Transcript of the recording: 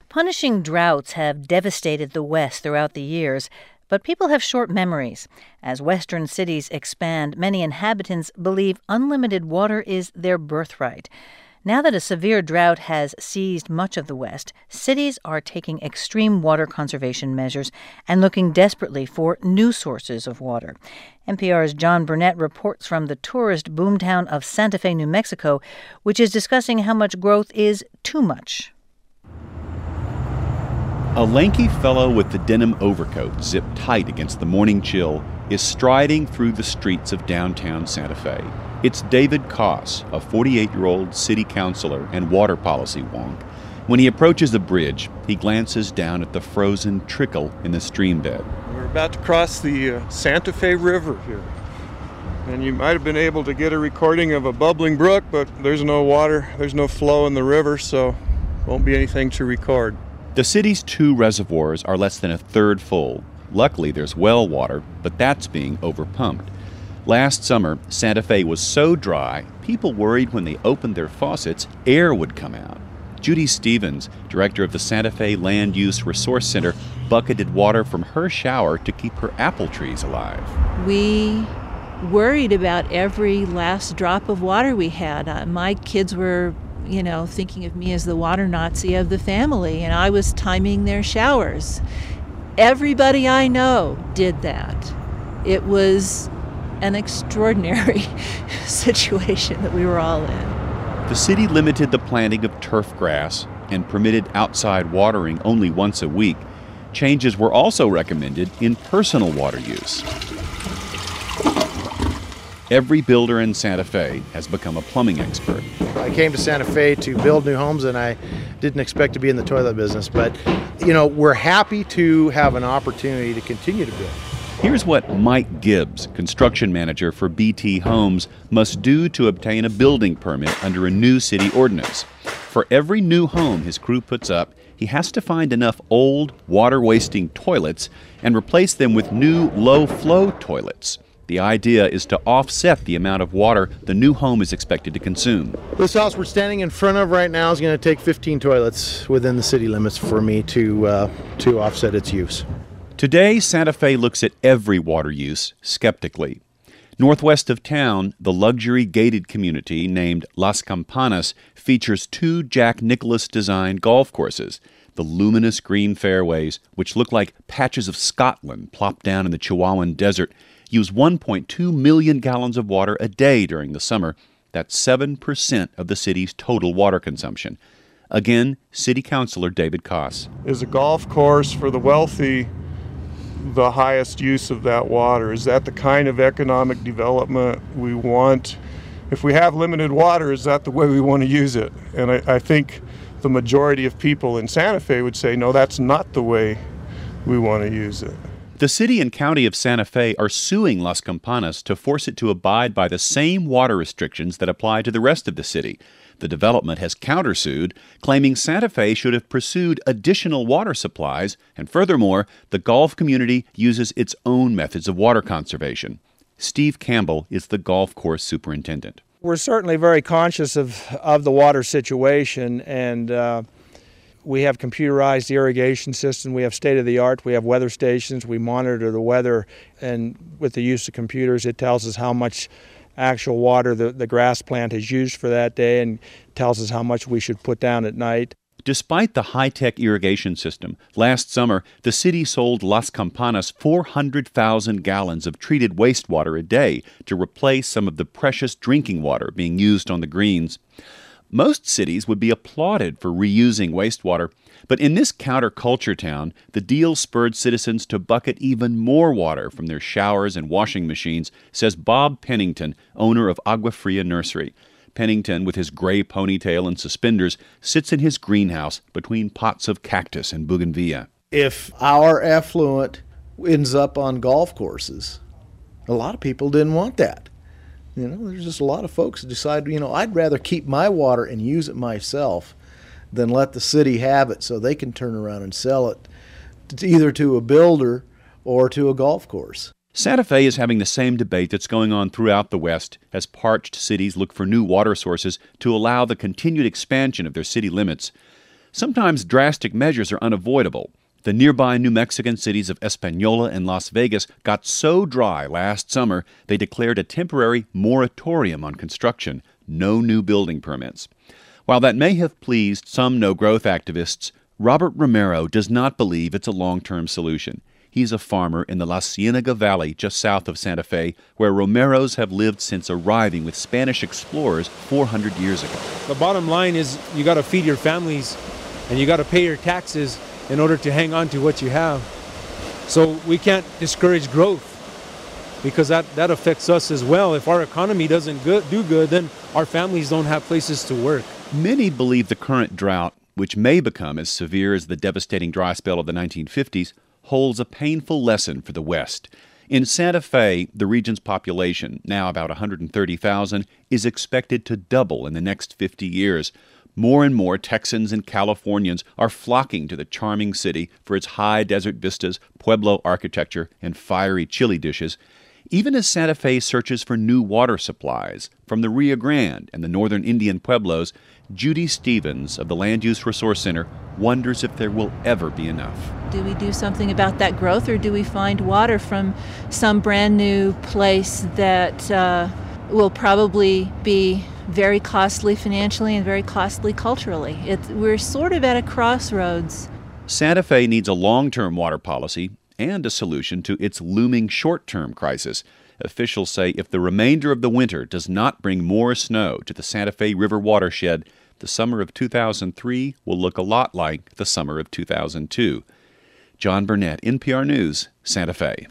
Punishing droughts have devastated the West throughout the years, but people have short memories. As Western cities expand, many inhabitants believe unlimited water is their birthright. Now that a severe drought has seized much of the West, cities are taking extreme water conservation measures and looking desperately for new sources of water. NPR's John Burnett reports from the tourist boomtown of Santa Fe, New Mexico, which is discussing how much growth is too much. A lanky fellow with the denim overcoat zipped tight against the morning chill is striding through the streets of downtown Santa Fe. It's David Koss, a 48-year-old city councilor and water policy wonk. When he approaches the bridge, he glances down at the frozen trickle in the stream bed. We're about to cross the Santa Fe River here. And you might have been able to get a recording of a bubbling brook, but there's no water, there's no flow in the river, so won't be anything to record. The city's 2 reservoirs are less than a third full. Luckily, there's well water, but that's being overpumped. Last summer, Santa Fe was so dry, people worried when they opened their faucets, air would come out. Judy Stevens, director of the Santa Fe Land Use Resource Center, bucketed water from her shower to keep her apple trees alive. We worried about every last drop of water we had. My kids were thinking of me as the water Nazi of the family, and I was timing their showers. Everybody I know did that. It was an extraordinary situation that we were all in. The city limited the planting of turf grass and permitted outside watering only once a week. Changes were also recommended in personal water use. Every builder in Santa Fe has become a plumbing expert. I came to Santa Fe to build new homes, and I didn't expect to be in the toilet business. But, we're happy to have an opportunity to continue to build. Here's what Mike Gibbs, construction manager for BT Homes, must do to obtain a building permit under a new city ordinance. For every new home his crew puts up, he has to find enough old, water-wasting toilets and replace them with new, low-flow toilets. The idea is to offset the amount of water the new home is expected to consume. This house we're standing in front of right now is going to take 15 toilets within the city limits for me to offset its use. Today, Santa Fe looks at every water use skeptically. Northwest of town, the luxury gated community named Las Campanas features 2 Jack Nicklaus-designed golf courses. The luminous green fairways, which look like patches of Scotland plopped down in the Chihuahuan desert, use 1.2 million gallons of water a day during the summer. That's 7% of the city's total water consumption. Again, City Councilor David Koss. Is a golf course for the wealthy the highest use of that water? Is that the kind of economic development we want? If we have limited water, is that the way we want to use it? And I think the majority of people in Santa Fe would say, no, that's not the way we want to use it. The city and county of Santa Fe are suing Las Campanas to force it to abide by the same water restrictions that apply to the rest of the city. The development has countersued, claiming Santa Fe should have pursued additional water supplies, and furthermore, the golf community uses its own methods of water conservation. Steve Campbell is the golf course superintendent. We're certainly very conscious of the water situation, and we have computerized irrigation system. We have state-of-the-art. We have weather stations. We monitor the weather, and with the use of computers, it tells us how much actual water the grass plant has used for that day and tells us how much we should put down at night. Despite the high-tech irrigation system, last summer, the city sold Las Campanas 400,000 gallons of treated wastewater a day to replace some of the precious drinking water being used on the greens. Most cities would be applauded for reusing wastewater, but in this counterculture town, the deal spurred citizens to bucket even more water from their showers and washing machines, says Bob Pennington, owner of Agua Fria Nursery. Pennington, with his gray ponytail and suspenders, sits in his greenhouse between pots of cactus and bougainvillea. If our effluent ends up on golf courses, a lot of people didn't want that. There's just a lot of folks that decide, I'd rather keep my water and use it myself than let the city have it so they can turn around and sell it either to a builder or to a golf course. Santa Fe is having the same debate that's going on throughout the West as parched cities look for new water sources to allow the continued expansion of their city limits. Sometimes drastic measures are unavoidable. The nearby New Mexican cities of Espanola and Las Vegas got so dry last summer they declared a temporary moratorium on construction, no new building permits. While that may have pleased some no-growth activists, Robert Romero does not believe it's a long-term solution. He's a farmer in the La Cienega Valley just south of Santa Fe, where Romeros have lived since arriving with Spanish explorers 400 years ago. The bottom line is you got to feed your families and you got to pay your taxes in order to hang on to what you have. So we can't discourage growth because that affects us as well. If our economy doesn't do good, then our families don't have places to work. Many believe the current drought, which may become as severe as the devastating dry spell of the 1950s, holds a painful lesson for the West. In Santa Fe, the region's population, now about 130,000, is expected to double in the next 50 years. More and more Texans and Californians are flocking to the charming city for its high desert vistas, Pueblo architecture, and fiery chili dishes, even as Santa Fe searches for new water supplies. From the Rio Grande and the northern Indian Pueblos, Judy Stevens of the Land Use Resource Center wonders if there will ever be enough. Do we do something about that growth, or do we find water from some brand new place that will probably be very costly financially and very costly culturally? We're sort of at a crossroads. Santa Fe needs a long-term water policy and a solution to its looming short-term crisis. Officials say if the remainder of the winter does not bring more snow to the Santa Fe River watershed, the summer of 2003 will look a lot like the summer of 2002. John Burnett, NPR News, Santa Fe.